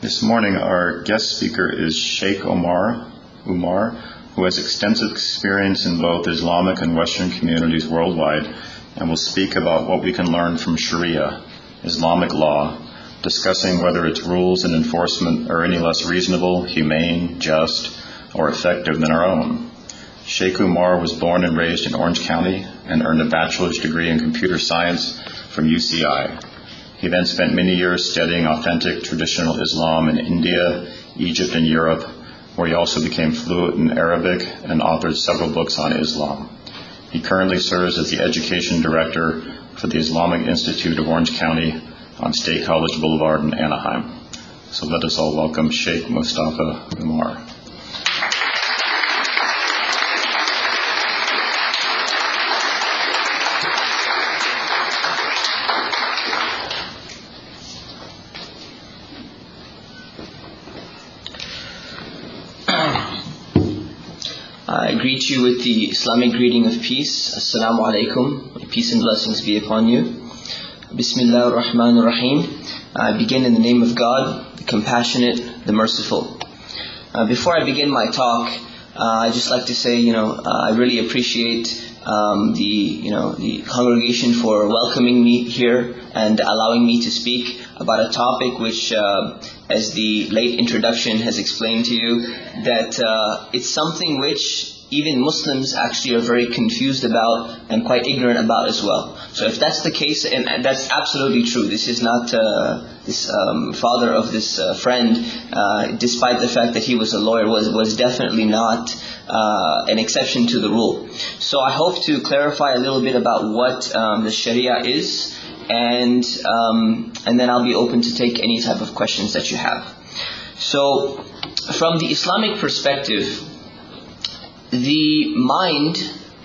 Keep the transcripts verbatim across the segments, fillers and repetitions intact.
This morning our guest speaker is Sheikh Omar Umar, who has extensive experience in both Islamic and Western communities worldwide, and will speak about what we can learn from Sharia, Islamic law, discussing whether its rules and enforcement are any less reasonable, humane, just, or effective than our own. Sheikh Umar was born and raised in Orange County and earned a bachelor's degree in computer science from U C I. He then spent many years studying authentic traditional Islam in India, Egypt, and Europe, where he also became fluent in Arabic and authored several books on Islam. He currently serves as the education director for the Islamic Institute of Orange County on State College Boulevard in Anaheim. So let us all welcome Sheikh Mustafa Umar. I greet you with the Islamic greeting of peace. Assalamu alaikum. Peace and blessings be upon you. Bismillah ar-Rahman ar-Rahim. I begin in the name of God, the compassionate, the merciful. Uh, before I begin my talk, uh, I'd just like to say, you know, uh, I really appreciate um, the, you know, the congregation for welcoming me here and allowing me to speak about a topic which, uh, as the late introduction has explained to you, that uh, it's something which even Muslims actually are very confused about and quite ignorant about as well. So if that's the case, and, and that's absolutely true, this is not uh, this um, father of this uh, friend, uh, despite the fact that he was a lawyer, was was definitely not uh, an exception to the rule. So I hope to clarify a little bit about what um, the Sharia is, and um, and then I'll be open to take any type of questions that you have. So from the Islamic perspective, the mind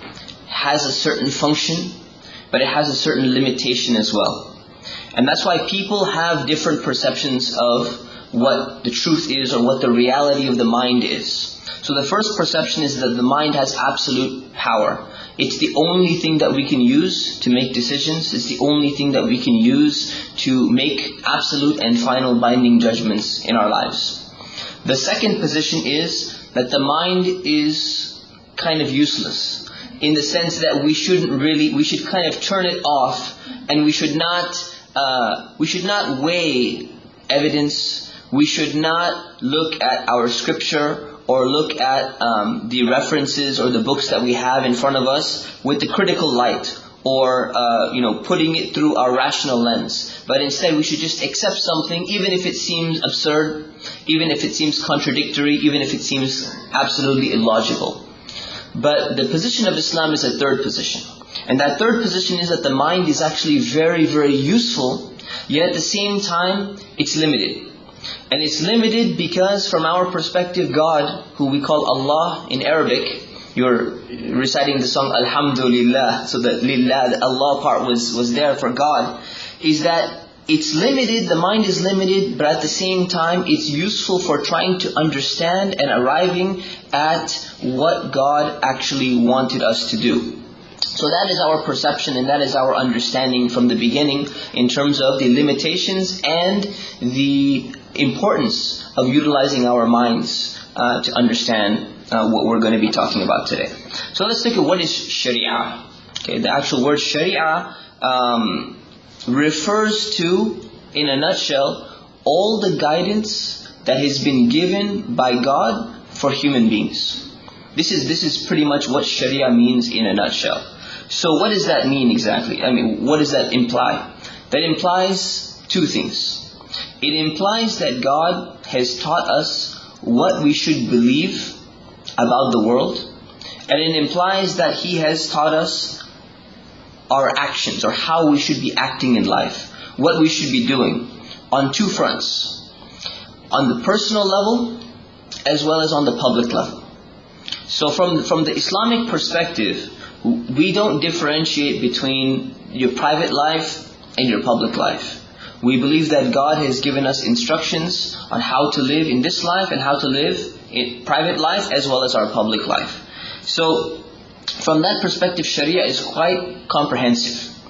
has a certain function, but it has a certain limitation as well. And that's why people have different perceptions of what the truth is or what the reality of the mind is. So the first perception is that the mind has absolute power. It's the only thing that we can use to make decisions. It's the only thing that we can use to make absolute and final binding judgments in our lives. The second position is that the mind is kind of useless, in the sense that we shouldn't really, we should kind of turn it off, and we should not, uh, we should not weigh evidence. We should not look at our scripture or look at um, the references or the books that we have in front of us with the critical light, or uh, you know, putting it through our rational lens. But instead, we should just accept something, even if it seems absurd, even if it seems contradictory, even if it seems absolutely illogical. But the position of Islam is a third position. And that third position is that the mind is actually very, very useful, yet at the same time, it's limited. And it's limited because from our perspective, God, who we call Allah in Arabic, you're reciting the song Alhamdulillah, so the Lillah, the Allah part was, was there for God, is that it's limited, the mind is limited, but at the same time it's useful for trying to understand and arriving at what God actually wanted us to do. So that is our perception and that is our understanding from the beginning in terms of the limitations and the importance of utilizing our minds uh, to understand uh, what we're going to be talking about today. So let's look at what is Sharia. Okay, the actual word Sharia um, refers to, in a nutshell, all the guidance that has been given by God for human beings. This is this is pretty much what Sharia means in a nutshell. So what does that mean exactly? I mean, what does that imply? That implies two things. It implies that God has taught us what we should believe about the world, and it implies that He has taught us our actions, or how we should be acting in life, what we should be doing, on two fronts. On the personal level, as well as on the public level. So from, from the Islamic perspective, we don't differentiate between your private life and your public life. We believe that God has given us instructions on how to live in this life and how to live in private life as well as our public life. So from that perspective, Sharia is quite comprehensive.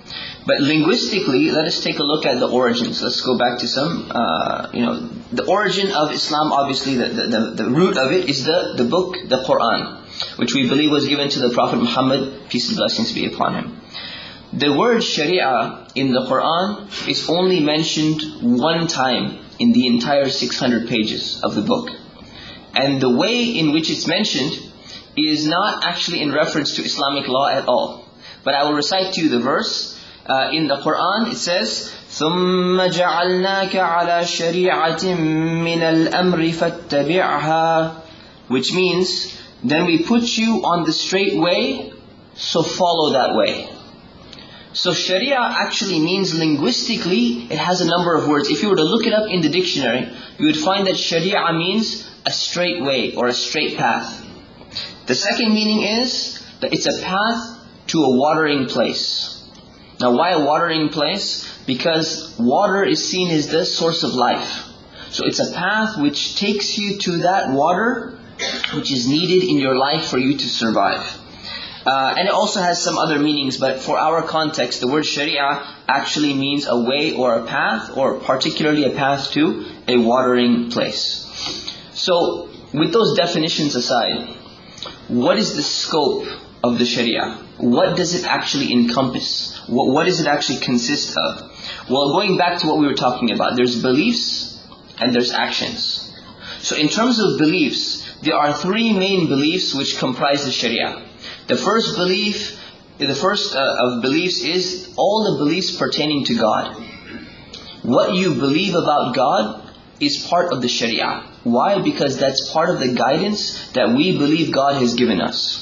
But linguistically, let us take a look at the origins. Let's go back to some, uh, you know, the origin of Islam, obviously, the, the, the root of it is the, the book, the Quran, which we believe was given to the Prophet Muhammad, peace and blessings be upon him. The word Sharia in the Quran is only mentioned one time in the entire six hundred pages of the book. And the way in which it's mentioned is not actually in reference to Islamic law at all. But I will recite to you the verse. Uh, in the Quran it says, ثُمَّ جَعَلْنَاكَ عَلَى شَرِيعَةٍ مِّنَ الْأَمْرِ فَاتَّبِعْهَا, which means, then we put you on the straight way, so follow that way. So Sharia actually means, linguistically, it has a number of words. If you were to look it up in the dictionary, you would find that Sharia means a straight way or a straight path. The second meaning is that it's a path to a watering place. Now, why a watering place? Because water is seen as the source of life. So it's a path which takes you to that water which is needed in your life for you to survive. Uh, and it also has some other meanings, but for our context, the word Sharia actually means a way or a path, or particularly a path to a watering place. So, with those definitions aside, what is the scope of the Sharia? What does it actually encompass? What, what does it actually consist of? Well, going back to what we were talking about, there's beliefs and there's actions. So in terms of beliefs, there are three main beliefs which comprise the Sharia. The first belief, the first uh, of beliefs is all the beliefs pertaining to God. What you believe about God is part of the Sharia. Why? Because that's part of the guidance that we believe God has given us.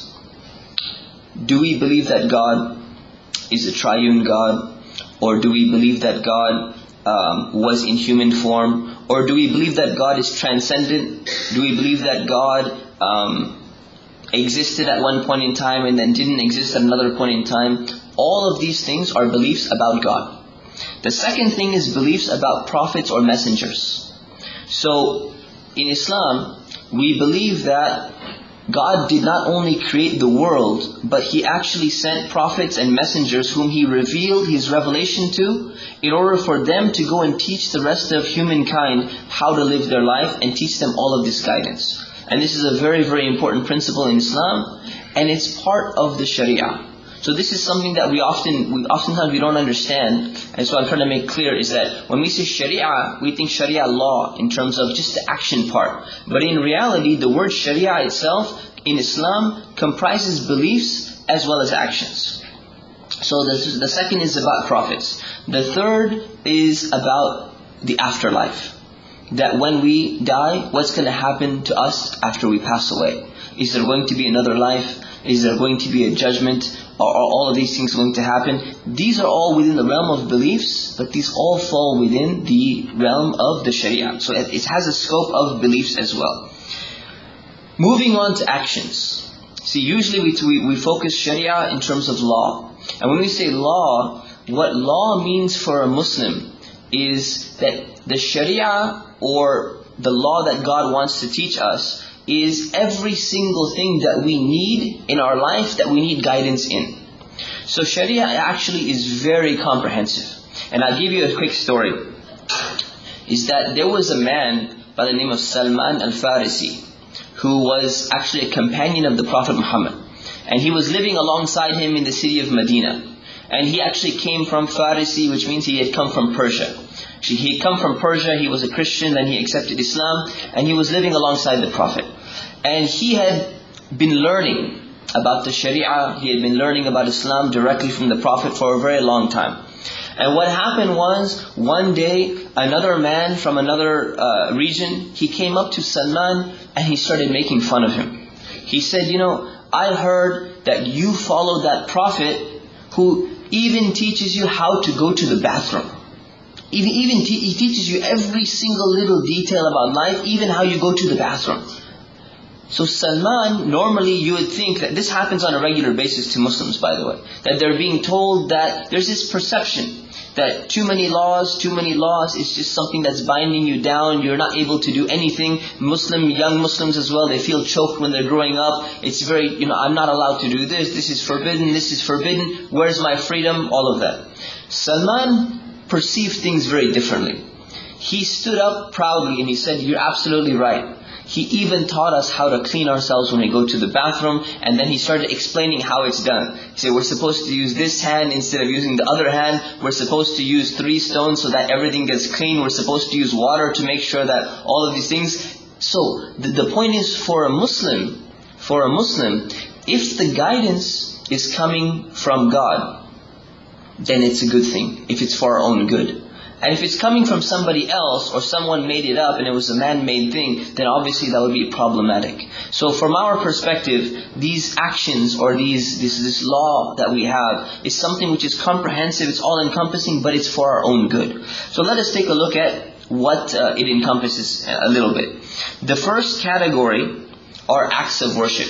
Do we believe that God is a triune God? Or do we believe that God um, was in human form? Or do we believe that God is transcendent? Do we believe that God um, existed at one point in time and then didn't exist at another point in time? All of these things are beliefs about God. The second thing is beliefs about prophets or messengers. So in Islam, we believe that God did not only create the world, but He actually sent prophets and messengers whom He revealed His revelation to, in order for them to go and teach the rest of humankind how to live their life and teach them all of this guidance. And this is a very, very important principle in Islam, and it's part of the Sharia. So this is something that we often, we oftentimes we don't understand. And so I'm trying to make clear is that when we say Sharia, we think Sharia law in terms of just the action part. But in reality, the word Sharia itself in Islam comprises beliefs as well as actions. So the, the second is about prophets. The third is about the afterlife. That when we die, what's going to happen to us after we pass away? Is there going to be another life? Is there going to be a judgment? Are all of these things going to happen? These are all within the realm of beliefs, but these all fall within the realm of the Sharia. So it has a scope of beliefs as well. Moving on to actions. See, usually we, we, we focus Sharia in terms of law. And when we say law, what law means for a Muslim is that the Sharia, or the law that God wants to teach us, is every single thing that we need in our life, that we need guidance in. So Sharia actually is very comprehensive. And I'll give you a quick story. Is that there was a man by the name of Salman al-Farisi, who was actually a companion of the Prophet Muhammad. And he was living alongside him in the city of Medina. And he actually came from Farisi, which means he had come from Persia. He had come from Persia, he was a Christian, then he accepted Islam, and he was living alongside the Prophet. And he had been learning about the Sharia, he had been learning about Islam directly from the Prophet for a very long time. And what happened was, one day, another man from another uh, region, he came up to Salman and he started making fun of him. He said, you know, I heard that you follow that Prophet who even teaches you how to go to the bathroom. Even, even te- he teaches you every single little detail about life, even how you go to the bathroom. So Salman, normally you would think that this happens on a regular basis to Muslims, by the way. That they're being told that there's this perception that too many laws, too many laws is just something that's binding you down. You're not able to do anything. Muslim, young Muslims as well, they feel choked when they're growing up. It's very, you know, I'm not allowed to do this. This is forbidden. This is forbidden. Where's my freedom? All of that. Salman perceived things very differently. He stood up proudly and he said, "You're absolutely right." He even taught us how to clean ourselves when we go to the bathroom, and then he started explaining how it's done. He said, we're supposed to use this hand instead of using the other hand. We're supposed to use three stones so that everything gets clean. We're supposed to use water to make sure that all of these things. So the, the point is, for a Muslim, for a Muslim, if the guidance is coming from God, then it's a good thing, if it's for our own good. And if it's coming from somebody else, or someone made it up and it was a man-made thing, then obviously that would be problematic. So from our perspective, these actions or these this this law that we have is something which is comprehensive, it's all-encompassing, but it's for our own good. So let us take a look at what uh, it encompasses a little bit. The first category are acts of worship.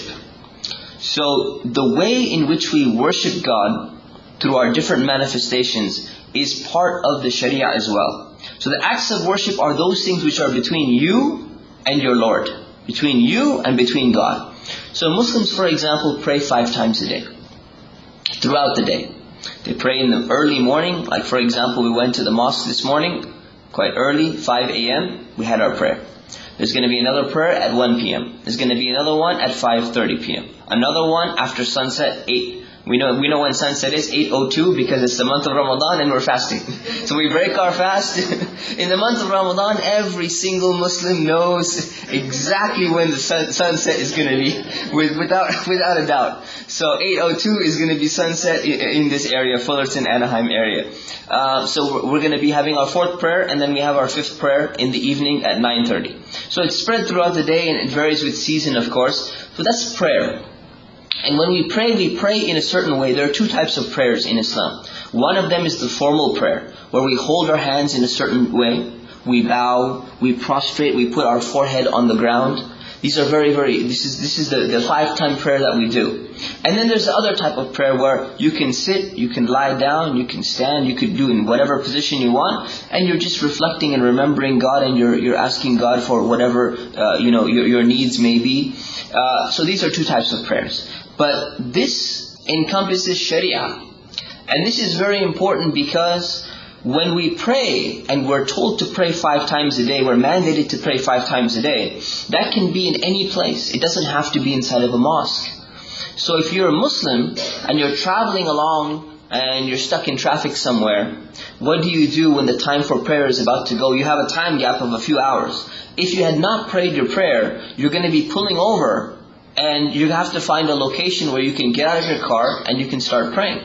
So the way in which we worship God through our different manifestations is part of the Sharia as well. So the acts of worship are those things which are between you and your Lord, between you and between God. So Muslims, for example, pray five times a day, throughout the day. They pray in the early morning, like for example, we went to the mosque this morning, quite early, five a.m., we had our prayer. There's going to be another prayer at one p.m. There's going to be another one at five thirty p.m. Another one after sunset, eight. We know we know when sunset is, eight oh two, because it's the month of Ramadan and we're fasting. So we break our fast. In the month of Ramadan, every single Muslim knows exactly when the sun, sunset is going to be, with, without without a doubt. So eight oh two is going to be sunset in, in this area, Fullerton, Anaheim area. Uh, so we're, we're going to be having our fourth prayer, and then we have our fifth prayer in the evening at nine thirty. So it's spread throughout the day, and it varies with season, of course. So that's prayer. And when we pray, we pray in a certain way. There are two types of prayers in Islam. One of them is the formal prayer, where we hold our hands in a certain way. We bow, we prostrate, we put our forehead on the ground. These are very, very, this is this is the, the five-time prayer that we do. And then there's the other type of prayer where you can sit, you can lie down, you can stand, you could do in whatever position you want, and you're just reflecting and remembering God, and you're you're asking God for whatever uh, you know your, your needs may be. Uh, so these are two types of prayers. But this encompasses Sharia. And this is very important because when we pray and we're told to pray five times a day, we're mandated to pray five times a day, that can be in any place. It doesn't have to be inside of a mosque. So if you're a Muslim and you're traveling along and you're stuck in traffic somewhere, what do you do when the time for prayer is about to go? You have a time gap of a few hours. If you had not prayed your prayer, you're going to be pulling over, and you have to find a location where you can get out of your car and you can start praying.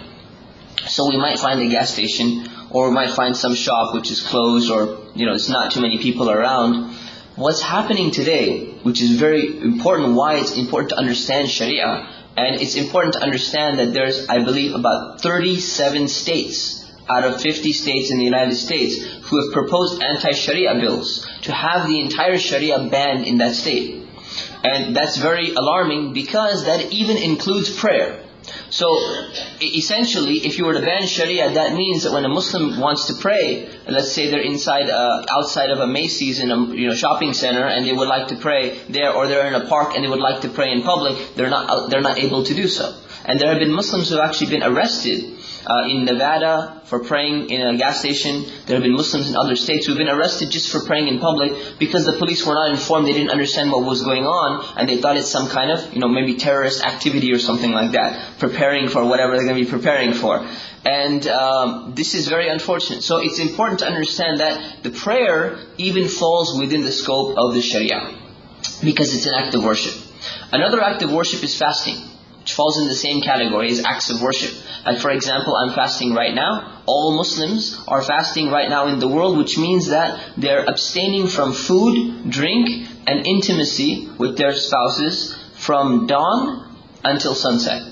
So we might find a gas station, or we might find some shop which is closed, or you know, it's not too many people around. What's happening today, which is very important, why it's important to understand Sharia, and it's important to understand that there's, I believe, about thirty-seven states out of fifty states in the United States who have proposed anti-Sharia bills to have the entire Sharia banned in that state. And that's very alarming because that even includes prayer. So essentially, if you were to ban Sharia, that means that when a Muslim wants to pray, let's say they're inside, uh, outside of a Macy's in a you know shopping center, and they would like to pray there, or they're in a park and they would like to pray in public, they're not they're not able to do so. And there have been Muslims who have actually been arrested uh, in Nevada for praying in a gas station. There have been Muslims in other states who have been arrested just for praying in public because the police were not informed, they didn't understand what was going on, and they thought it's some kind of, you know, maybe terrorist activity or something like that, preparing for whatever they're going to be preparing for. And um, this is very unfortunate. So it's important to understand that the prayer even falls within the scope of the Sharia, because it's an act of worship. Another act of worship is fasting, which falls in the same category as acts of worship. Like for example, I'm fasting right now. All Muslims are fasting right now in the world, which means that they're abstaining from food, drink, and intimacy with their spouses from dawn until sunset.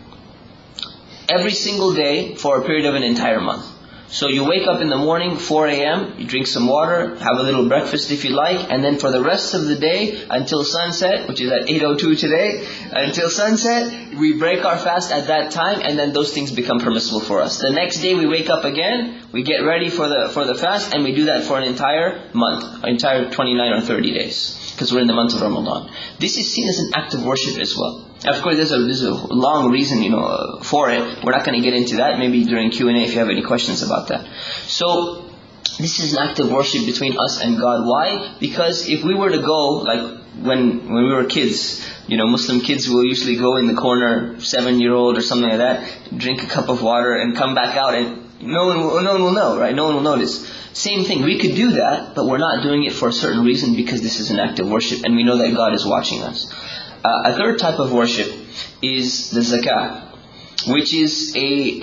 Every single day for a period of an entire month. So you wake up in the morning, four a.m., you drink some water, have a little breakfast if you like, and then for the rest of the day until sunset, which is at eight oh two today, until sunset, we break our fast at that time, and then those things become permissible for us. The next day we wake up again, we get ready for the for the fast, and we do that for an entire month, an entire twenty-nine or thirty days, because we're in the month of Ramadan. This is seen as an act of worship as well. Of course, there's a, there's a long reason, you know, uh, for it. We're not going to get into that. Maybe during Q and A if you have any questions about that. So, this is an act of worship between us and God. Why? Because if we were to go, like when when we were kids, you know, Muslim kids will usually go in the corner, seven-year-old or something like that, drink a cup of water and come back out, and no one will, no one will know, right? No one will notice. Same thing, we could do that, but we're not doing it for a certain reason, because this is an act of worship, and we know that God is watching us. Uh, a third type of worship is the zakah, which is a,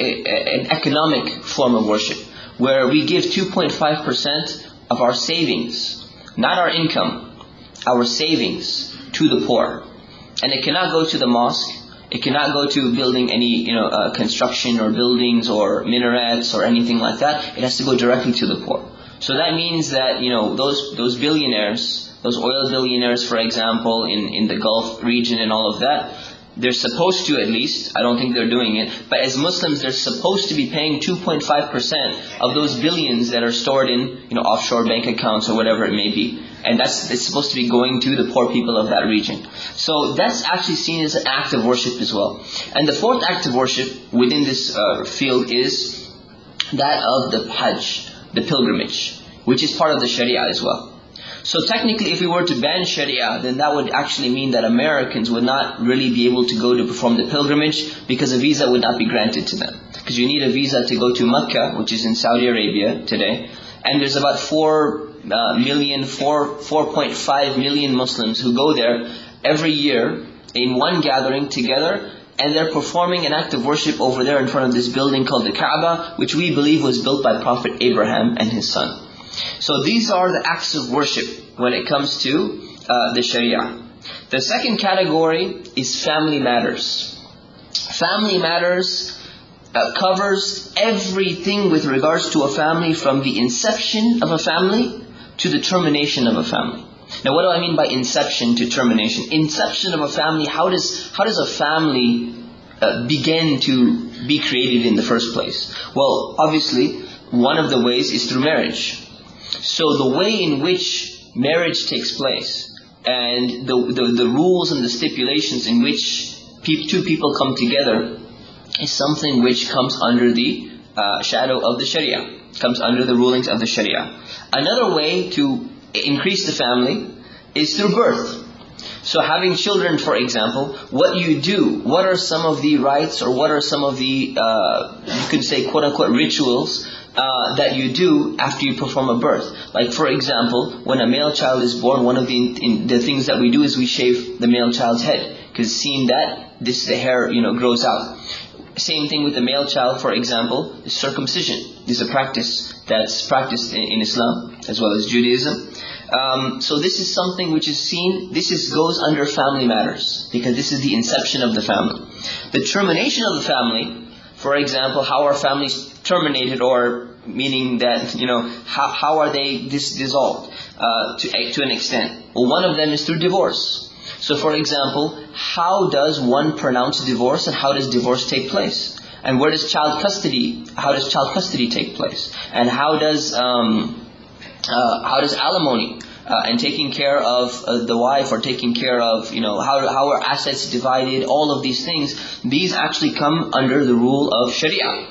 a an economic form of worship, where we give two point five percent of our savings, not our income, our savings, to the poor. And it cannot go to the mosque, it cannot go to building any, you know, uh, construction or buildings or minarets or anything like that. It has to go directly to the poor. So that means that, you know, those those billionaires, those oil billionaires, for example, in, in the Gulf region and all of that, they're supposed to, at least, I don't think they're doing it, but as Muslims, they're supposed to be paying two point five percent of those billions that are stored in, you know, offshore bank accounts or whatever it may be. And that's it's supposed to be going to the poor people of that region. So that's actually seen as an act of worship as well. And the fourth act of worship within this uh, field is that of the Hajj, the pilgrimage, which is part of the Sharia as well. So technically, if we were to ban Sharia, then that would actually mean that Americans would not really be able to go to perform the pilgrimage, because a visa would not be granted to them. Because you need a visa to go to Mecca, which is in Saudi Arabia today. And there's about four uh, million, four, four point five million Muslims who go there every year in one gathering together, and they're performing an act of worship over there in front of this building called the Kaaba, which we believe was built by Prophet Abraham and his son. So these are the acts of worship when it comes to uh, the Sharia. The second category is family matters. Family matters uh, covers everything with regards to a family, from the inception of a family to the termination of a family. Now, what do I mean by inception to termination? Inception of a family, how does how does a family uh, begin to be created in the first place? Well, obviously, one of the ways is through marriage. So the way in which marriage takes place, and the the, the rules and the stipulations in which pe- two people come together, is something which comes under the uh, shadow of the Sharia, comes under the rulings of the Sharia. Another way to increase the family is through birth. So having children, for example, what you do, what are some of the rites, or what are some of the, uh, you could say, quote-unquote, rituals uh, that you do after you perform a birth. Like, for example, when a male child is born, one of the in, the things that we do is we shave the male child's head, because seeing that, this the hair, you know, grows out. Same thing with the male child, for example, is circumcision. This is a practice that's practiced in, in Islam as well as Judaism. Um, so this is something which is seen, this is goes under family matters, because this is the inception of the family. The termination of the family, for example, how are families terminated, or meaning that, you know, how, how are they dis- dissolved uh, to, to an extent? Well, one of them is through divorce. So for example, how does one pronounce divorce, and how does divorce take place? And where does child custody, how does child custody take place? And how does, um, uh, how does alimony, uh, and taking care of uh, the wife, or taking care of, you know, how, how are assets divided, all of these things, these actually come under the rule of Sharia.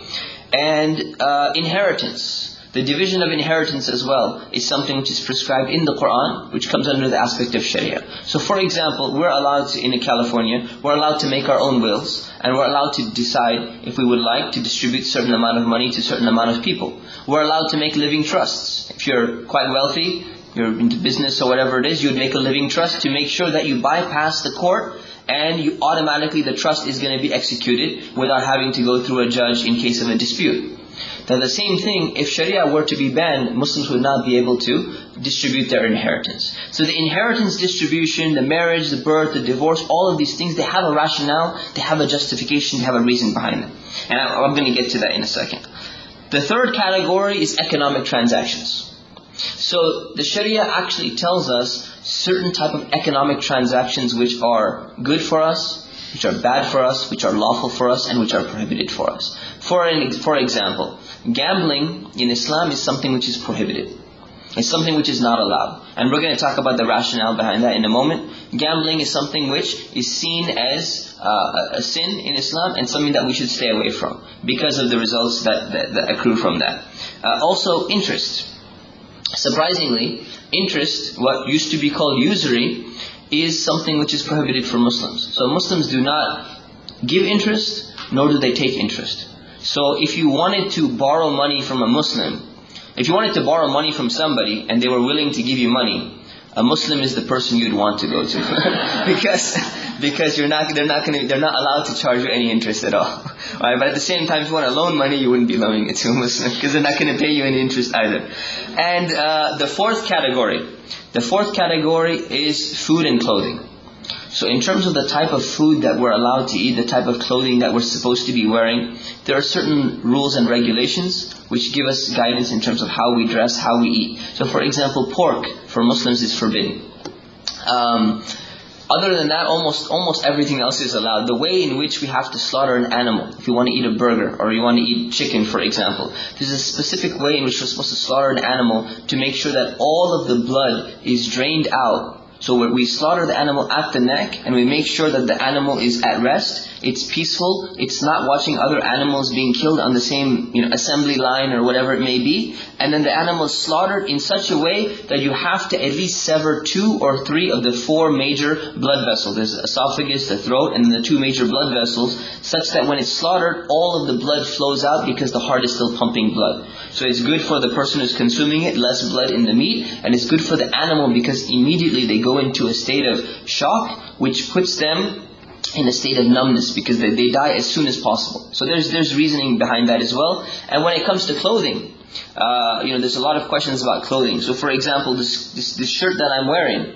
And uh, inheritance. The division of inheritance as well is something which is prescribed in the Quran, which comes under the aspect of Sharia. So for example, we're allowed to, in California, we're allowed to make our own wills, and we're allowed to decide if we would like to distribute a certain amount of money to a certain amount of people. We're allowed to make living trusts. If you're quite wealthy, you're into business or whatever it is, you would make a living trust to make sure that you bypass the court, and you automatically the trust is going to be executed without having to go through a judge in case of a dispute. Now the same thing, if Sharia were to be banned, Muslims would not be able to distribute their inheritance. So the inheritance distribution, the marriage, the birth, the divorce, all of these things, they have a rationale, they have a justification, they have a reason behind them. And I'm going to get to that in a second. The third category is economic transactions. So the Sharia actually tells us certain type of economic transactions which are good for us, which are bad for us, which are lawful for us, and which are prohibited for us. For an, for example, gambling in Islam is something which is prohibited. It's something which is not allowed. And we're going to talk about the rationale behind that in a moment. Gambling is something which is seen as uh, a sin in Islam and something that we should stay away from because of the results that, that, that accrue from that. Uh, also, interest. Surprisingly, interest, what used to be called usury, is something which is prohibited for Muslims. So Muslims do not give interest, nor do they take interest. So if you wanted to borrow money from a Muslim, if you wanted to borrow money from somebody and they were willing to give you money, a Muslim is the person you'd want to go to, because because you're not they're not going to they're not allowed to charge you any interest at all. Right? But at the same time, if you want to loan money, you wouldn't be loaning it to a Muslim because they're not going to pay you any interest either. And uh, the fourth category, the fourth category is food and clothing. So in terms of the type of food that we're allowed to eat, the type of clothing that we're supposed to be wearing, there are certain rules and regulations which give us guidance in terms of how we dress, how we eat. So for example, pork for Muslims is forbidden. Um, other than that, almost almost everything else is allowed. The way in which we have to slaughter an animal, if you want to eat a burger or you want to eat chicken, for example, there's a specific way in which we're supposed to slaughter an animal to make sure that all of the blood is drained out. So we slaughter the animal at the neck and we make sure that the animal is at rest, it's peaceful, it's not watching other animals being killed on the same you know, assembly line or whatever it may be. And then the animal is slaughtered in such a way that you have to at least sever two or three of the four major blood vessels. There's the esophagus, the throat, and the two major blood vessels, such that when it's slaughtered, all of the blood flows out because the heart is still pumping blood. So it's good for the person who's consuming it, less blood in the meat, and it's good for the animal because immediately they go into a state of shock, which puts them in a state of numbness because they, they die as soon as possible. So there's there's reasoning behind that as well. And when it comes to clothing, uh, you know, there's a lot of questions about clothing. So for example, this, this this shirt that I'm wearing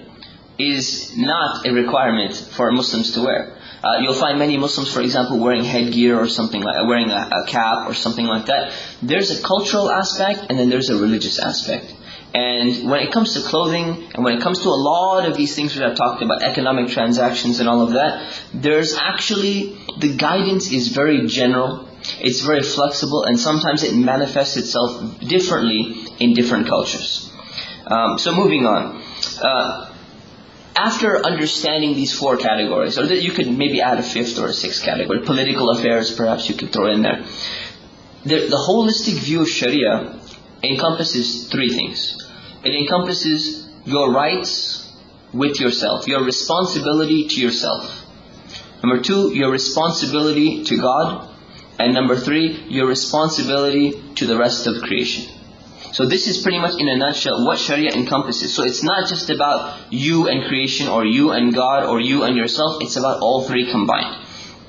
is not a requirement for Muslims to wear. Uh, you'll find many Muslims, for example, wearing headgear or something like wearing a, a cap or something like that. There's a cultural aspect and then there's a religious aspect. And when it comes to clothing, and when it comes to a lot of these things which I've talked about, economic transactions and all of that, there's actually, the guidance is very general, it's very flexible, and sometimes it manifests itself differently in different cultures. Um, so moving on. Uh, after understanding these four categories, or you could maybe add a fifth or a sixth category, political affairs perhaps you could throw in there. The, the holistic view of Sharia encompasses three things. It encompasses your rights with yourself, your responsibility to yourself. Number two, your responsibility to God. And number three, your responsibility to the rest of creation. So this is pretty much in a nutshell what Sharia encompasses. So it's not just about you and creation or you and God or you and yourself. It's about all three combined.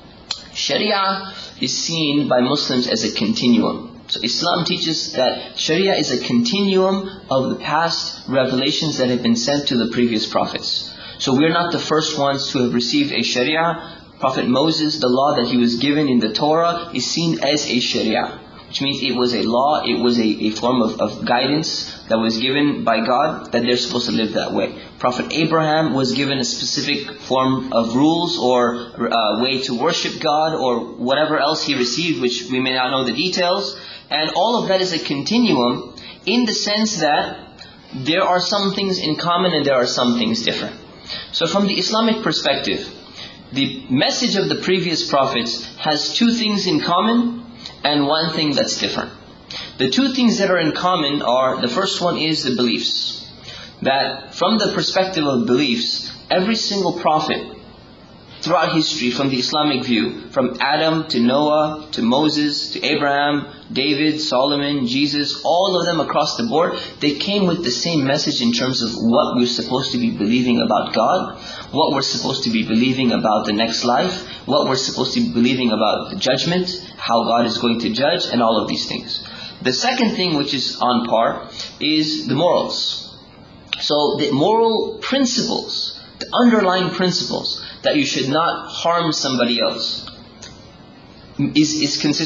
Sharia is seen by Muslims as a continuum. So Islam teaches that Sharia is a continuum of the past revelations that have been sent to the previous prophets. So we're not the first ones to have received a Sharia. Prophet Moses, the law that he was given in the Torah, is seen as a Sharia, which means it was a law, it was a, a form of, of guidance that was given by God, that they're supposed to live that way. Prophet Abraham was given a specific form of rules or uh, way to worship God or whatever else he received, which we may not know the details. And all of that is a continuum in the sense that there are some things in common and there are some things different. So from the Islamic perspective, the message of the previous prophets has two things in common and one thing that's different. The two things that are in common are, the first one is the beliefs. That from the perspective of beliefs, every single prophet throughout history, from the Islamic view, from Adam to Noah to Moses to Abraham, David, Solomon, Jesus, all of them across the board, they came with the same message in terms of what we're supposed to be believing about God, what we're supposed to be believing about the next life, what we're supposed to be believing about the judgment, how God is going to judge, and all of these things. The second thing which is on par is the morals. So the moral principles, the underlying principles, that you should not harm somebody else, is, is consistent.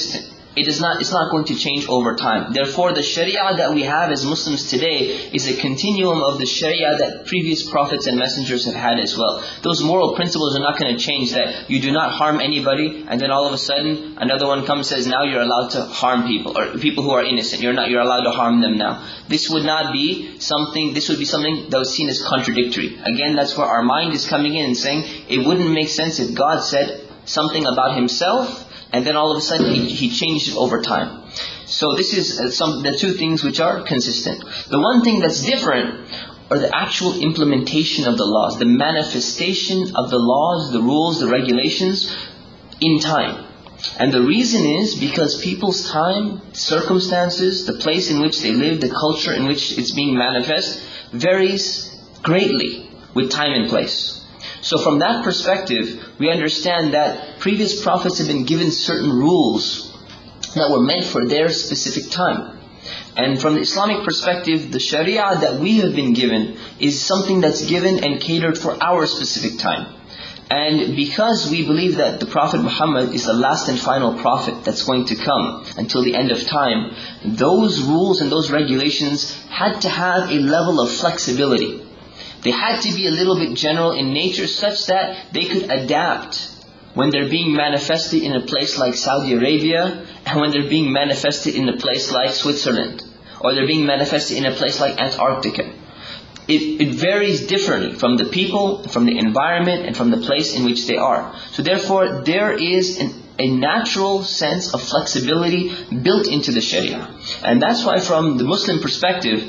It is not, it's not going to change over time. Therefore, the Sharia that we have as Muslims today is a continuum of the Sharia that previous prophets and messengers have had as well. Those moral principles are not going to change, that you do not harm anybody, and then all of a sudden another one comes and says, now you're allowed to harm people, or people who are innocent. You're not, you're allowed to harm them now. This would not be something, this would be something that was seen as contradictory. Again, that's where our mind is coming in and saying, it wouldn't make sense if God said something about Himself, and then all of a sudden he, he changed it over time. So this is uh, some the two things which are consistent. The one thing that's different are the actual implementation of the laws, the manifestation of the laws, the rules, the regulations in time. And the reason is because people's time, circumstances, the place in which they live, the culture in which it's being manifest varies greatly with time and place. So from that perspective, we understand that previous prophets have been given certain rules that were meant for their specific time. And from the Islamic perspective, the Sharia that we have been given is something that's given and catered for our specific time. And because we believe that the Prophet Muhammad is the last and final prophet that's going to come until the end of time, those rules and those regulations had to have a level of flexibility. They had to be a little bit general in nature, such that they could adapt when they're being manifested in a place like Saudi Arabia, and when they're being manifested in a place like Switzerland, or they're being manifested in a place like Antarctica. It, it varies differently from the people, from the environment, and from the place in which they are. So therefore, there is an, a natural sense of flexibility built into the Sharia. And that's why from the Muslim perspective,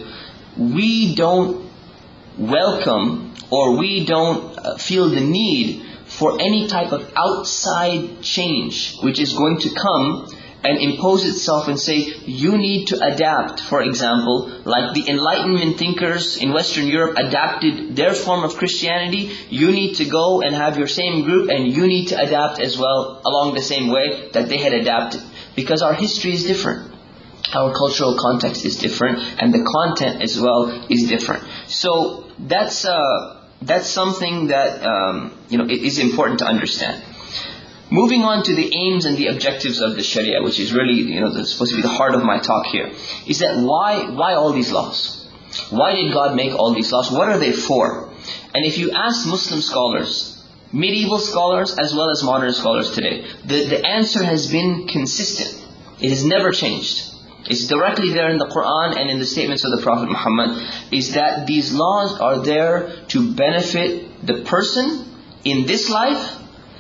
we don't welcome, or we don't uh, feel the need for any type of outside change which is going to come and impose itself and say, you need to adapt. For example, like the Enlightenment thinkers in Western Europe adapted their form of Christianity, you need to go and have your same group, and you need to adapt as well along the same way that they had adapted. Because our history is different. Our cultural context is different, and the content as well is different. So that's uh, that's something that um, you know it is important to understand. Moving on to the aims and the objectives of the Sharia, which is really you know supposed to be the heart of my talk here, is that why why all these laws? Why did God make all these laws? What are they for? And if you ask Muslim scholars, medieval scholars as well as modern scholars today, the, the answer has been consistent. It has never changed. It's directly there in the Quran and in the statements of the Prophet Muhammad, is that these laws are there to benefit the person in this life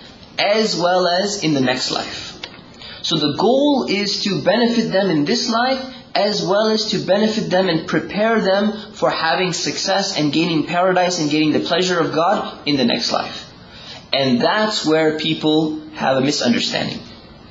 as well as in the next life. So the goal is to benefit them in this life as well as to benefit them and prepare them for having success and gaining paradise and gaining the pleasure of God in the next life. And that's where people have a misunderstanding.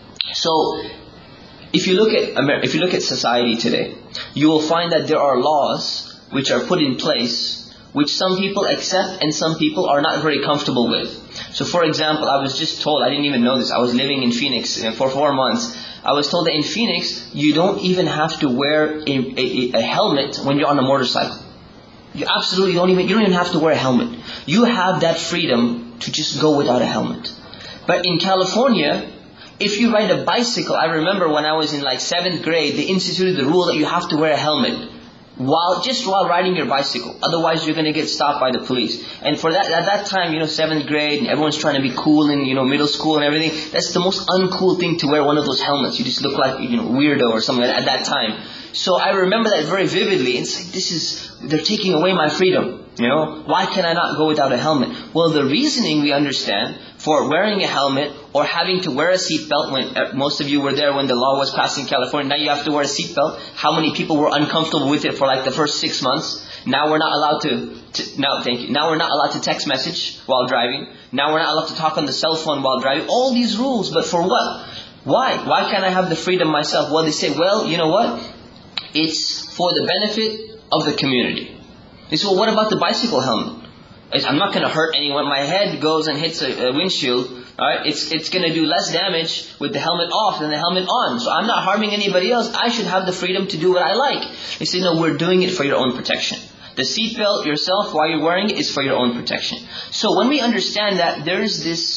So If you look at Amer- if you look at society today, you will find that there are laws which are put in place, which some people accept and some people are not very comfortable with. So for example, I was just told, I didn't even know this, I was living in Phoenix for four months. I was told that in Phoenix, you don't even have to wear a, a, a helmet when you're on a motorcycle. You absolutely don't even, you don't even have to wear a helmet. You have that freedom to just go without a helmet. But in California, if you ride a bicycle, I remember when I was in like seventh grade, they instituted the rule that you have to wear a helmet while just while riding your bicycle. Otherwise, you're going to get stopped by the police. And for that, at that time, you know, seventh grade, and everyone's trying to be cool in, you know, middle school and everything. That's the most uncool thing to wear one of those helmets. You just look like, you know, weirdo or something at that time. So I remember that very vividly. It's like, this is, they're taking away my freedom. You know, why can I not go without a helmet? Well, the reasoning we understand for wearing a helmet or having to wear a seatbelt, when uh, most of you were there when the law was passed in California, now you have to wear a seatbelt. How many people were uncomfortable with it for like the first six months? Now we're not allowed to, to now thank you. Now we're not allowed to text message while driving. Now we're not allowed to talk on the cell phone while driving. All these rules, but for what? Why? Why can't I have the freedom myself? Well, they say, well, you know what? It's for the benefit of the community. They say, well, what about the bicycle helmet? I'm not going to hurt anyone. My head goes and hits a, a windshield. All right, it's it's going to do less damage with the helmet off than the helmet on. So I'm not harming anybody else. I should have the freedom to do what I like. They say, no, we're doing it for your own protection. The seatbelt yourself while you're wearing it is for your own protection. So when we understand that there is this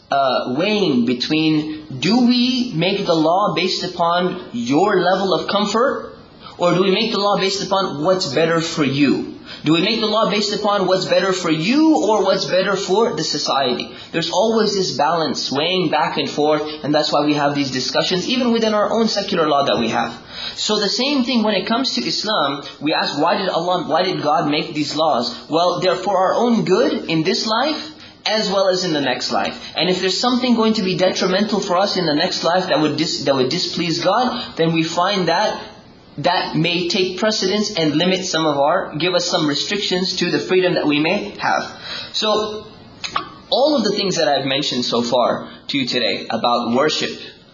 uh, weighing between, do we make the law based upon your level of comfort, or do we make the law based upon what's better for you? Do we make the law based upon what's better for you or what's better for the society? There's always this balance, weighing back and forth, and that's why we have these discussions, even within our own secular law that we have. So the same thing when it comes to Islam, we ask, why did Allah, why did God make these laws? Well, they're for our own good in this life, as well as in the next life. And if there's something going to be detrimental for us in the next life that would dis, that would displease God, then we find that that may take precedence and limit some of our, give us some restrictions to the freedom that we may have. So, all of the things that I've mentioned so far to you today about worship,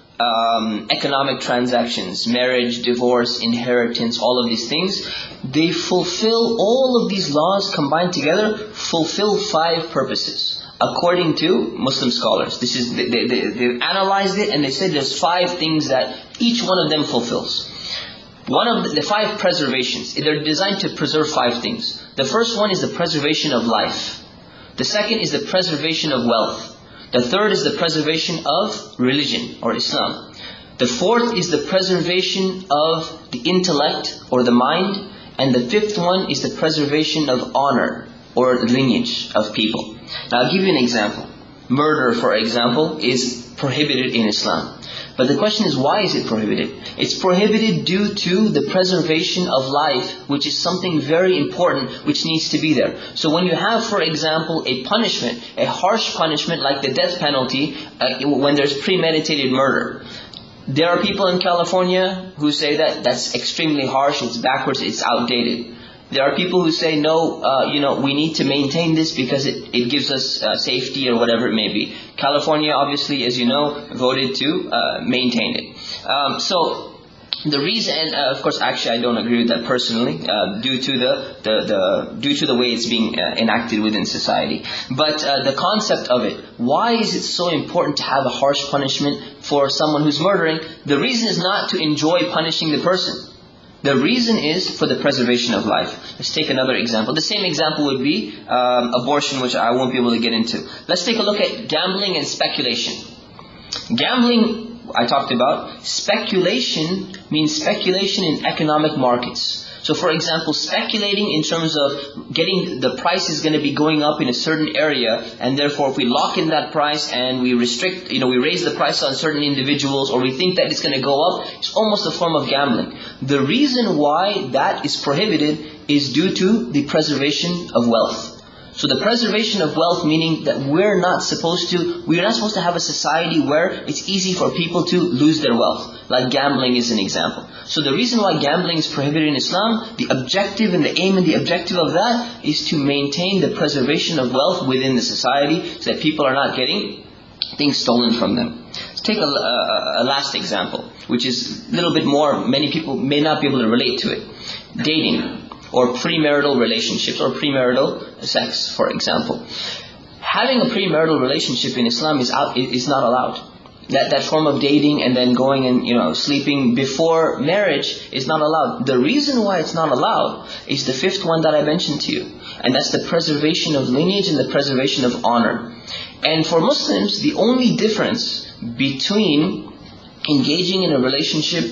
um, economic transactions, marriage, divorce, inheritance, all of these things, they fulfill, all of these laws combined together, fulfill five purposes. According to Muslim scholars. This is, they, they, they've analyzed it and they said there's five things that each one of them fulfills. One of the, the five preservations, they're designed to preserve five things. The first one is the preservation of life. The second is the preservation of wealth. The third is the preservation of religion or Islam. The fourth is the preservation of the intellect or the mind. And the fifth one is the preservation of honor or lineage of people. Now I'll give you an example. Murder, for example, is prohibited in Islam. But the question is, why is it prohibited? It's prohibited due to the preservation of life, which is something very important, which needs to be there. So when you have, for example, a punishment, a harsh punishment like the death penalty, uh, when there's premeditated murder, there are people in California who say that that's extremely harsh, it's backwards, it's outdated. There are people who say, no, uh, you know, we need to maintain this because it, it gives us uh, safety or whatever it may be. California, obviously, as you know, voted to uh, maintain it. Um, so, the reason, and uh, of course, actually, I don't agree with that personally, uh, due to the, the, the due to the way it's being uh, enacted within society. But uh, the concept of it, why is it so important to have a harsh punishment for someone who's murdering? The reason is not to enjoy punishing the person. The reason is for the preservation of life. Let's take another example. The same example would be um, abortion, which I won't be able to get into. Let's take a look at gambling and speculation. Gambling, I talked about. Speculation means speculation in economic markets. So for example, speculating in terms of getting the price is going to be going up in a certain area, and therefore if we lock in that price and we restrict, you know, we raise the price on certain individuals, or we think that it's going to go up, it's almost a form of gambling. The reason why that is prohibited is due to the preservation of wealth. So the preservation of wealth, meaning that we're not supposed to, we're not supposed to have a society where it's easy for people to lose their wealth. Like gambling is an example. So the reason why gambling is prohibited in Islam, the objective and the aim and the objective of that is to maintain the preservation of wealth within the society so that people are not getting things stolen from them. Let's take a, a, a last example, which is a little bit more, many people may not be able to relate to it. Dating. Or premarital relationships, or premarital sex, for example. Having a premarital relationship in Islam is out, is not allowed. That that form of dating and then going and you know sleeping before marriage is not allowed. The reason why it's not allowed is the fifth one that I mentioned to you, and that's the preservation of lineage and the preservation of honor. And for Muslims, the only difference between engaging in a relationship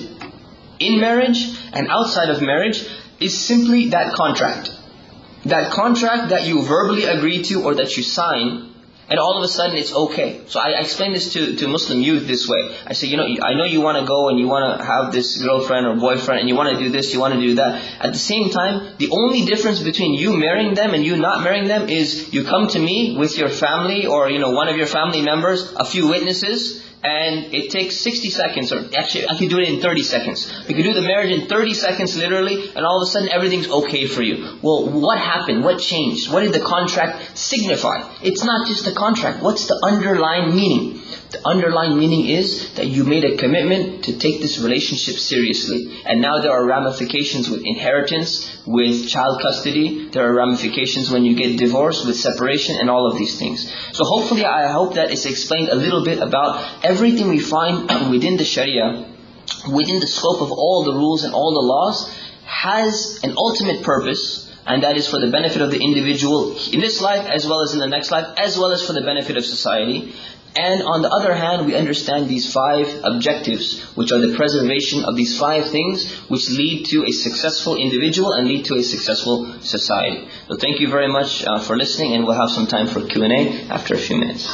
in marriage and outside of marriage is simply that contract. That contract that you verbally agree to or that you sign, and all of a sudden it's okay. So I, I explain this to, to Muslim youth this way. I say, you know, I know you want to go and you want to have this girlfriend or boyfriend and you want to do this, you want to do that. At the same time, the only difference between you marrying them and you not marrying them is you come to me with your family or, you know, one of your family members, a few witnesses, and it takes sixty seconds, or actually I could do it in thirty seconds. We could do the marriage in thirty seconds literally, and all of a sudden everything's okay for you. Well, what happened? What changed? What did the contract signify? It's not just a contract. What's the underlying meaning? The underlying meaning is that you made a commitment to take this relationship seriously. And now there are ramifications with inheritance, with child custody. There are ramifications when you get divorced, with separation, and all of these things. So hopefully I hope that it's explained a little bit about everything we find within the Sharia, within the scope of all the rules and all the laws, has an ultimate purpose, and that is for the benefit of the individual in this life as well as in the next life, as well as for the benefit of society. And on the other hand, we understand these five objectives, which are the preservation of these five things, which lead to a successful individual and lead to a successful society. So thank you very much uh, for listening, and we'll have some time for Q and A after a few minutes.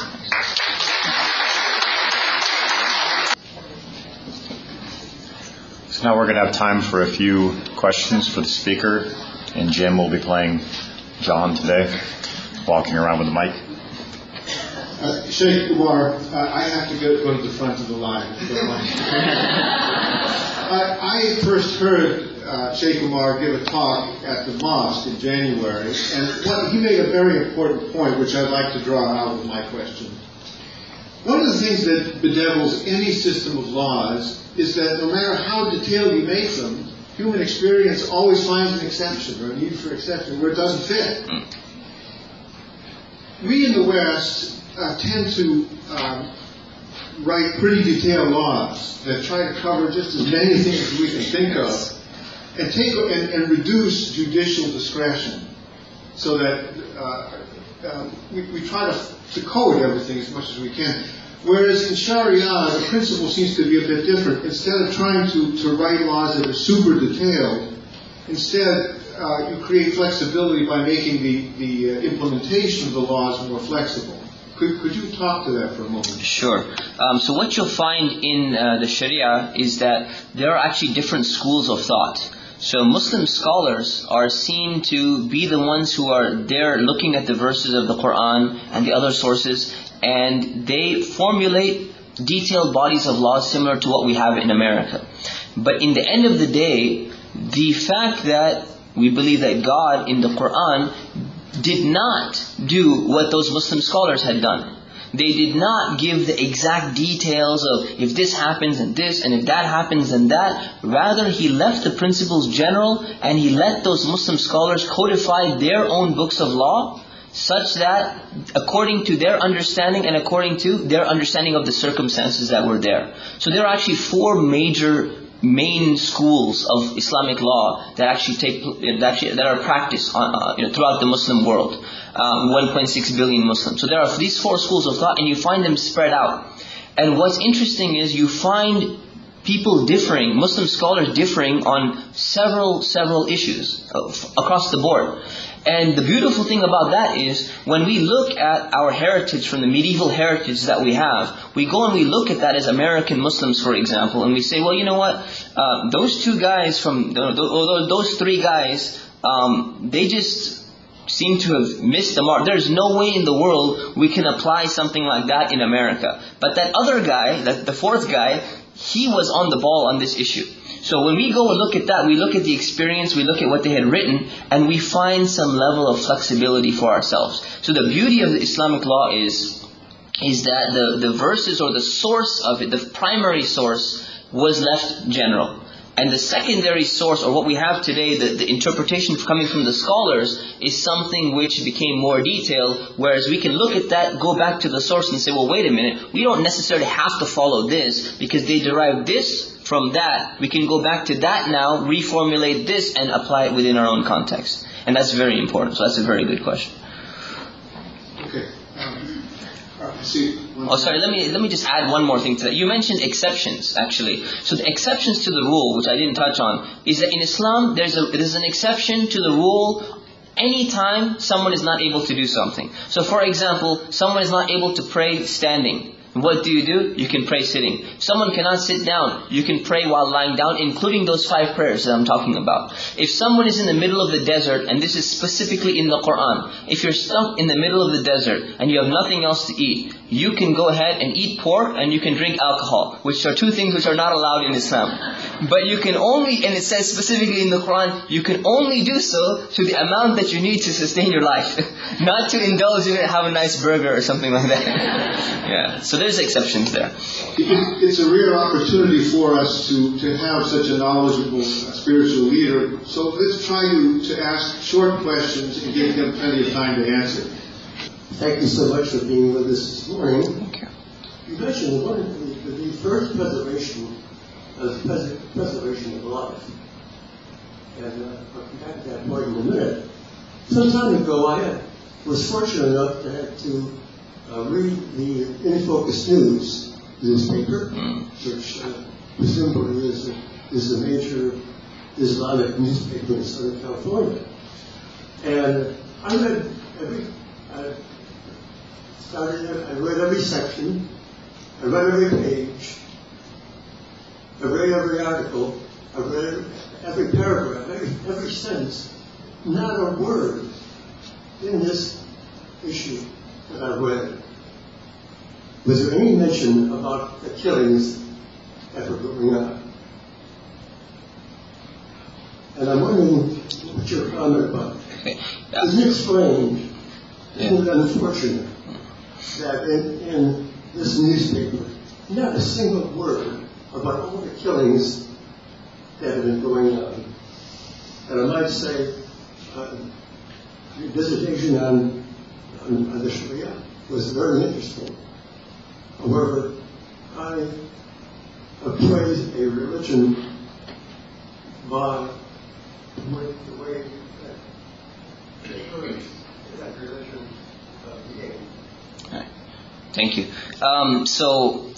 So now we're going to have time for a few questions for the speaker, and Jim will be playing John today, walking around with the mic. Uh, Sheikh Umar, uh, I have to go, go to the front of the line. uh, I first heard uh, Sheikh Umar give a talk at the mosque in January, and what, he made a very important point, which I'd like to draw out with my question. One of the things that bedevils any system of laws is that no matter how detailed you make them, human experience always finds an exception, or a need for exception, where it doesn't fit. We in the West Uh, tend to um, write pretty detailed laws that try to cover just as many things as we can think of, and take and, and reduce judicial discretion, so that uh, uh, we, we try to, to code everything as much as we can. Whereas in Sharia, the principle seems to be a bit different. Instead of trying to, to write laws that are super detailed, instead uh, you create flexibility by making the, the uh, implementation of the laws more flexible. Could, could you talk to that for a moment? Sure. Um, so what you'll find in uh, the Sharia is that there are actually different schools of thought. So Muslim scholars are seen to be the ones who are there looking at the verses of the Quran and the other sources, and they formulate detailed bodies of law similar to what we have in America. But in the end of the day, the fact that we believe that God in the Quran did not do what those Muslim scholars had done. They did not give the exact details of if this happens and this, and if that happens and that. Rather, he left the principles general, and he let those Muslim scholars codify their own books of law, such that according to their understanding and according to their understanding of the circumstances that were there. So there are actually four major main schools of Islamic law that actually take that, actually, that are practiced on, uh, you know, throughout the Muslim world. Um, one point six billion Muslims. So there are these four schools of thought, and you find them spread out. And what's interesting is you find people differing, Muslim scholars differing on several several issues uh, across the board. And the beautiful thing about that is, when we look at our heritage from the medieval heritage that we have, we go and we look at that as American Muslims, for example, and we say, well, you know what, uh, those two guys from, those three guys, um, they just seem to have missed the mark. There's no way in the world we can apply something like that in America. But that other guy, that the fourth guy, he was on the ball on this issue. So when we go and look at that, we look at the experience, we look at what they had written, and we find some level of flexibility for ourselves. So the beauty of the Islamic law is, is that the, the verses or the source of it, the primary source, was left general. And the secondary source, or what we have today, the, the interpretation coming from the scholars, is something which became more detailed, whereas we can look at that, go back to the source and say, well, wait a minute, we don't necessarily have to follow this, because they derived this from that. We can go back to that now, reformulate this, and apply it within our own context. And that's very important. So that's a very good question. Okay. Um, I see. Oh, sorry, let me let me just add one more thing to that. You mentioned exceptions, actually. So the exceptions to the rule, which I didn't touch on, is that in Islam, there's a there's an exception to the rule anytime someone is not able to do something. So for example, someone is not able to pray standing. What do you do? You can pray sitting. Someone cannot sit down. You can pray while lying down, including those five prayers that I'm talking about. If someone is in the middle of the desert, and this is specifically in the Quran, if you're stuck in the middle of the desert and you have nothing else to eat, you can go ahead and eat pork and you can drink alcohol, which are two things which are not allowed in Islam. But you can only, and it says specifically in the Quran, you can only do so to the amount that you need to sustain your life. Not to indulge in it, have a nice burger or something like that. Yeah. So there's exceptions there. It's a rare opportunity for us to, to have such a knowledgeable uh, spiritual leader. So let's try to, to ask short questions and give them plenty of time to answer. Thank you so much for being with us this morning. Thank you. You mentioned one of the, the first preservation of pres- preservation of life. And uh, I'll come back to that point in a minute. Some time ago, I had, was fortunate enough to have to uh, read the In Focus News newspaper, which uh, presumably is, is a major Islamic newspaper in Southern California. And I read every, I started, I read every section, I read every page, I read every article, I read every paragraph, every, every sentence. Not a word in this issue that I read was there any mention about the killings that were going on. And I'm wondering what your comment about it. Okay. Yeah. Isn't it strange, isn't Yeah. it unfortunate that in, in this newspaper, not a single word about all the killings that have been going on. And I might say, uh, your dissertation on, on, on the Sharia was very interesting. However, I appraise a religion by the way, the way that, that religion uh, behaved. All right. Thank you. Um, so,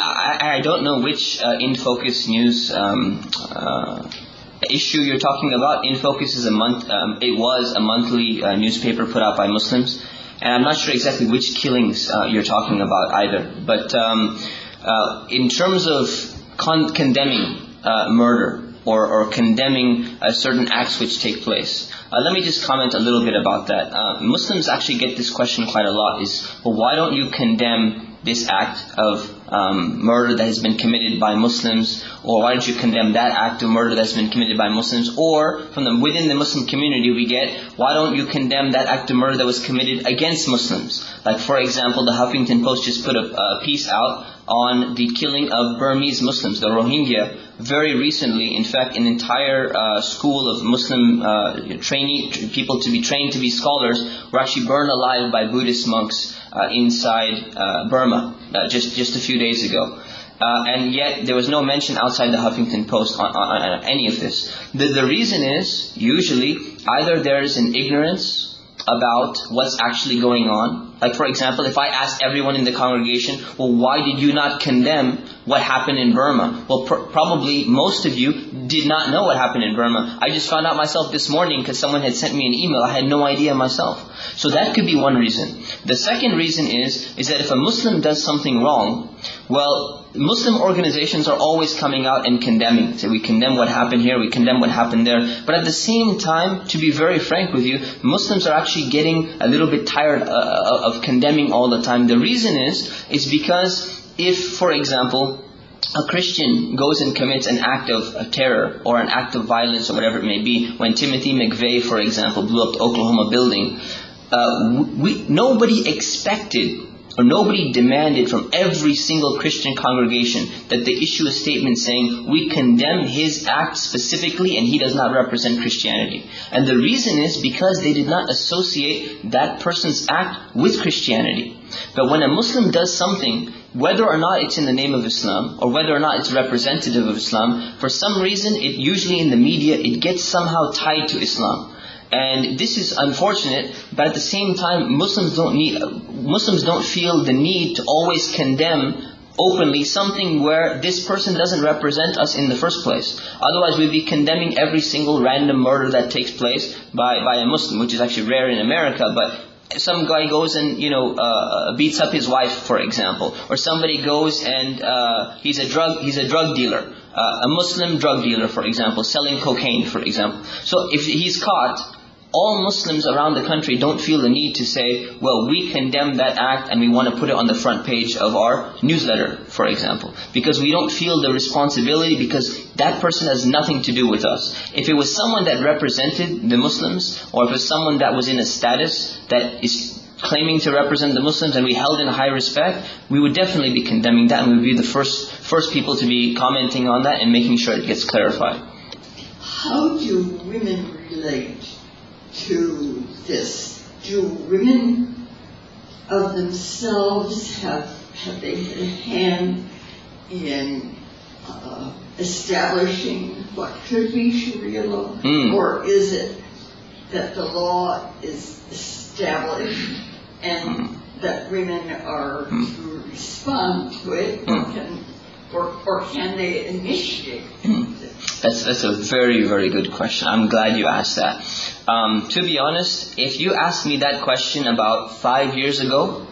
I, I don't know which uh, In Focus News um, uh, issue you're talking about. In Focus is a month. Um, it was a monthly uh, newspaper put out by Muslims, and I'm not sure exactly which killings uh, you're talking about either. But um, uh, in terms of con- condemning uh, murder or, or condemning uh, certain acts which take place, uh, let me just comment a little bit about that. Uh, Muslims actually get this question quite a lot: is well, why don't you condemn this act of um, murder that has been committed by Muslims, or why don't you condemn that act of murder that's been committed by Muslims? Or from the within the Muslim community we get, why don't you condemn that act of murder that was committed against Muslims? Like, for example, the Huffington Post just put a, a piece out on the killing of Burmese Muslims, the Rohingya, very recently. In fact, an entire uh, school of Muslim uh, trainee people to be trained to be scholars were actually burned alive by Buddhist monks uh, inside uh, Burma uh, just just a few days ago. Uh, and yet there was no mention outside the Huffington Post on, on, on any of this. The, the reason is usually either there is an ignorance about what's actually going on. Like, for example, if I asked everyone in the congregation, well, why did you not condemn what happened in Burma? Well, pr- probably most of you did not know what happened in Burma. I just found out myself this morning because someone had sent me an email. I had no idea myself. So that could be one reason. The second reason is, is that if a Muslim does something wrong, well, Muslim organizations are always coming out and condemning. So we condemn what happened here, we condemn what happened there. But at the same time, to be very frank with you, Muslims are actually getting a little bit tired uh, of condemning all the time. The reason is, is because if, for example, a Christian goes and commits an act of uh, terror or an act of violence or whatever it may be, when Timothy McVeigh, for example, blew up the Oklahoma building, uh, we nobody expected or nobody demanded from every single Christian congregation that they issue a statement saying, we condemn his act specifically and he does not represent Christianity. And the reason is because they did not associate that person's act with Christianity. But when a Muslim does something, whether or not it's in the name of Islam, or whether or not it's representative of Islam, for some reason, it usually in the media, it gets somehow tied to Islam. And this is unfortunate, but at the same time, Muslims don't need, Muslims don't feel the need to always condemn openly something where this person doesn't represent us in the first place. Otherwise, we'd be condemning every single random murder that takes place by, by a Muslim, which is actually rare in America, but some guy goes and, you know, uh, beats up his wife, for example, or somebody goes and uh, he's a drug he's a drug dealer, uh, a Muslim drug dealer, for example, selling cocaine, for example. So if he's caught, all Muslims around the country don't feel the need to say, well, we condemn that act and we want to put it on the front page of our newsletter, for example. Because we don't feel the responsibility, because that person has nothing to do with us. If it was someone that represented the Muslims, or if it was someone that was in a status that is claiming to represent the Muslims and we held in high respect, we would definitely be condemning that, and we would be the first first people to be commenting on that and making sure it gets clarified. How do women relate to this? Do women of themselves have have they had a hand in uh, establishing what could be Sharia law, mm. or is it that the law is established and that women are to respond to it, or can, or, or can they initiate it? That's, that's a very, very good question. I'm glad you asked that. Um, to be honest, if you asked me that question about five years ago,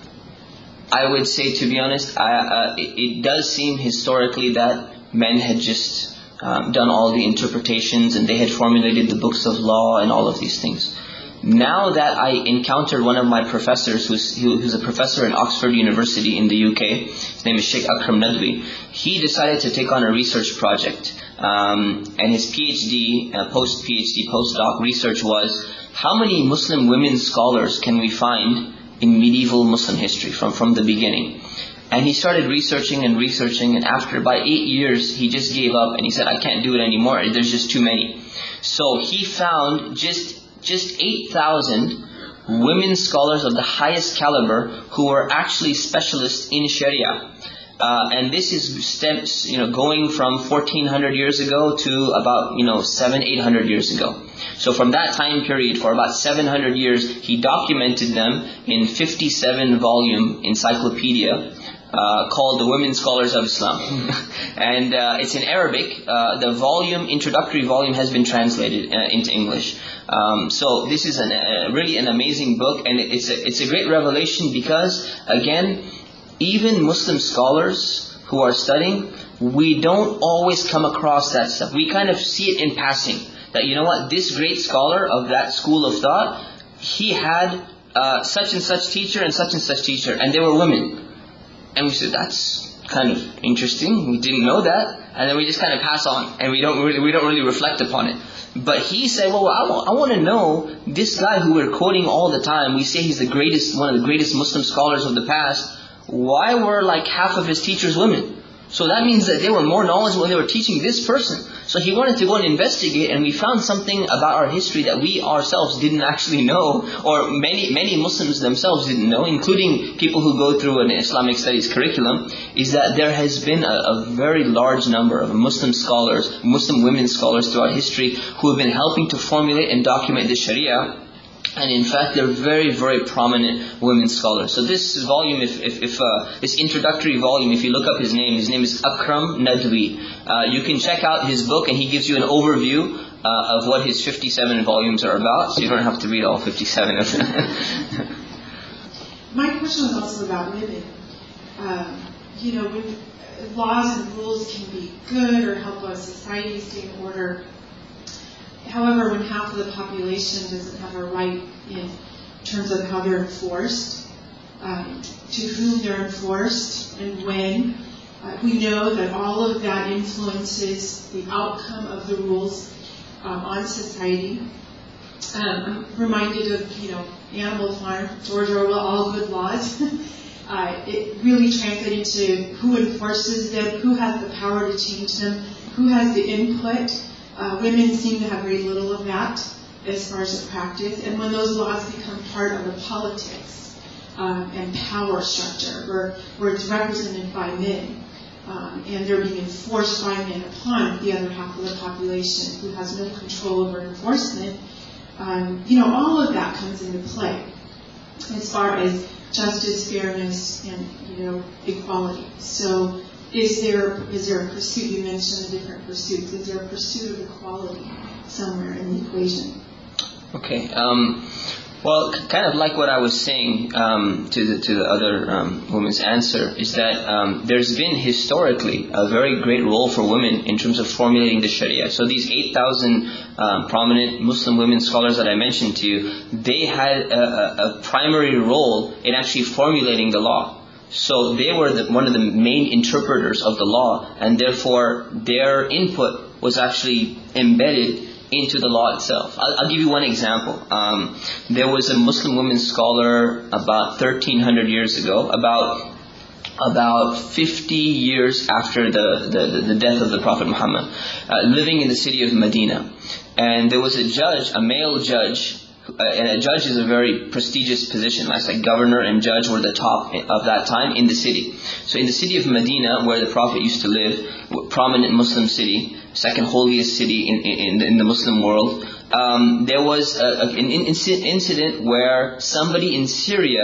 I would say, to be honest, I, uh, it, it does seem historically that men had just um, done all the interpretations and they had formulated the books of law and all of these things. Now that I encountered one of my professors, who's, who's a professor in Oxford University in the U K, his name is Sheikh Akram Nadwi, he decided to take on a research project. Um, and his PhD, uh, post-PhD, postdoc research was, how many Muslim women scholars can we find in medieval Muslim history from, from the beginning? And he started researching and researching, and after about eight years, he just gave up and he said, I can't do it anymore, there's just too many. So he found just just eight thousand women scholars of the highest caliber who were actually specialists in Sharia. Uh, and this is steps, you know, going from fourteen hundred years ago to about, you know, seven, eight hundred years ago. So from that time period, for about seven hundred years, he documented them in fifty-seven volume encyclopedia uh, called The Women Scholars of Islam. And uh, it's in Arabic. Uh, the volume, introductory volume, has been translated uh, into English. Um, so this is an, uh, really an amazing book, and it's a, it's a great revelation because, again, even Muslim scholars who are studying, we don't always come across that stuff. We kind of see it in passing. That, you know what, this great scholar of that school of thought, he had uh, such and such teacher and such and such teacher, and they were women. And we said, that's kind of interesting. We didn't know that. And then we just kind of pass on, and we don't really, we don't really reflect upon it. But he said, well, I want, I want to know this guy who we're quoting all the time. We say he's the greatest, one of the greatest Muslim scholars of the past. Why were like half of his teachers women? So that means that they were more knowledgeable when they were teaching this person. So he wanted to go and investigate, and we found something about our history that we ourselves didn't actually know, or many many Muslims themselves didn't know, including people who go through an Islamic studies curriculum, is that there has been a, a very large number of Muslim scholars, Muslim women scholars throughout history who have been helping to formulate and document the Sharia. And in fact, they're very, very prominent women scholars. So this volume, if, if, if uh, this introductory volume, if you look up his name, his name is Akram Nadwi. Uh, you can check out his book, and he gives you an overview uh, of what his fifty-seven volumes are about. So you don't have to read all fifty-seven of them. My question was also about women. Um, you know, when laws and rules can be good or help a society stay in order. However, when half of the population doesn't have a right in terms of how they're enforced, um, to whom they're enforced, and when, uh, we know that all of that influences the outcome of the rules um, on society. Um, I'm reminded of, you know, Animal Farm, George Orwell, All Good Laws. uh, it really translated to who enforces them, who has the power to change them, who has the input. Uh, women seem to have very little of that as far as the practice. And when those laws become part of the politics um, and power structure, where, where it's represented by men, um, and they're being enforced by men upon the other half of the population who has no control over enforcement, um, you know, all of that comes into play as far as justice, fairness, and, you know, equality. So Is there is there a pursuit? You mentioned the different pursuits. Is there a pursuit of equality somewhere in the equation? Okay. Um, well, kind of like what I was saying um, to the to the other um, woman's answer is that um, there's been historically a very great role for women in terms of formulating the Sharia. So these eight thousand um, prominent Muslim women scholars that I mentioned to you, they had a, a, a primary role in actually formulating the law. So they were the, one of the main interpreters of the law, and therefore their input was actually embedded into the law itself. I'll, I'll give you one example. Um, there was a Muslim woman scholar about thirteen hundred years ago, about about fifty years after the, the, the death of the Prophet Muhammad, uh, living in the city of Medina. And there was a judge, a male judge, Uh, and a judge is a very prestigious position. Like, like governor and judge were the top of that time in the city. So in the city of Medina, where the Prophet used to live, prominent Muslim city, second holiest city in, in, in the Muslim world, um, there was a, a, an incident where somebody in Syria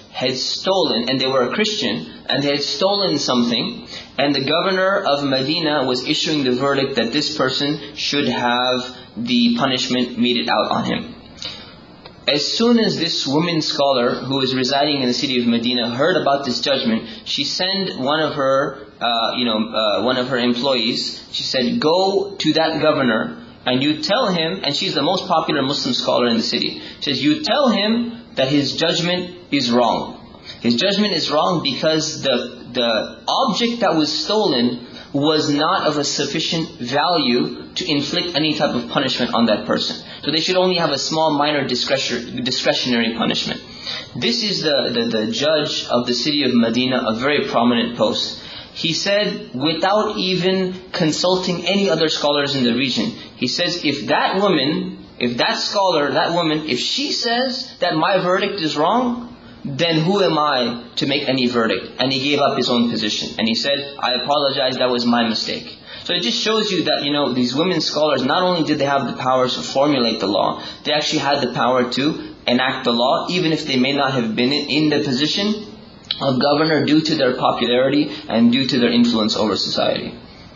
had stolen, and they were a Christian, and they had stolen something, and the governor of Medina was issuing the verdict that this person should have the punishment meted out on him. As soon as this woman scholar who was residing in the city of Medina heard about this judgment, she sent one of her, uh, you know, uh, one of her employees. She said, "Go to that governor and you tell him," and she's the most popular Muslim scholar in the city. She says, "You tell him that his judgment is wrong. His judgment is wrong because the the object that was stolen was not of a sufficient value to inflict any type of punishment on that person. So they should only have a small minor discretion, discretionary punishment." This is the, the, the judge of the city of Medina, a very prominent post. He said, without even consulting any other scholars in the region, he says, if that woman, if that scholar, that woman, if she says that my verdict is wrong, then who am I to make any verdict? And he gave up his own position. And he said, "I apologize, that was my mistake." So it just shows you that, you know, these women scholars, not only did they have the power to formulate the law, they actually had the power to enact the law, even if they may not have been in the position of governor due to their popularity and due to their influence over society.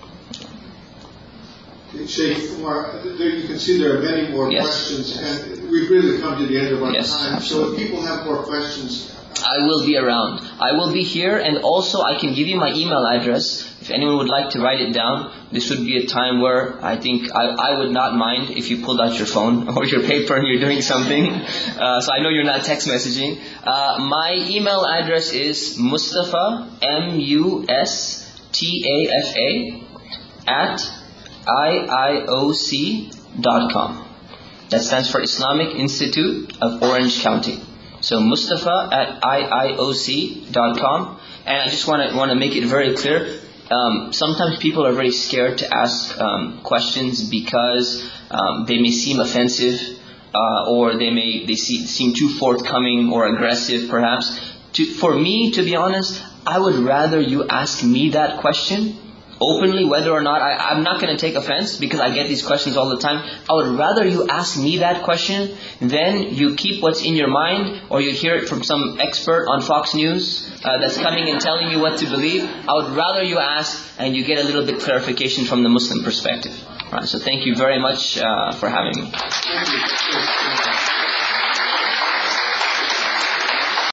Sheikh Umar, there you can see there are many more Yes. questions, and we've really come to the end of our Yes, time. absolutely. So if people have more questions, I will be around. I will be here, and also I can give you my email address. If anyone would like to write it down, this would be a time where I think I, I would not mind if you pulled out your phone or your paper and you're doing something. Uh, so I know you're not text messaging. Uh, my email address is Mustafa, M U S T A F A, at I I O C dot com. That stands for Islamic Institute of Orange County. So Mustafa at I I O C dot com. And I just want to want to make it very clear. Um, sometimes people are very scared to ask um, questions because um, they may seem offensive, uh, or they may they see, seem too forthcoming or aggressive, perhaps. To, for me, to be honest, I would rather you ask me that question openly, whether or not, I, I'm not going to take offense because I get these questions all the time. I would rather you ask me that question than you keep what's in your mind, or you hear it from some expert on Fox News uh, that's coming and telling you what to believe. I would rather you ask and you get a little bit clarification from the Muslim perspective. All right, so thank you very much uh, for having me. thank you.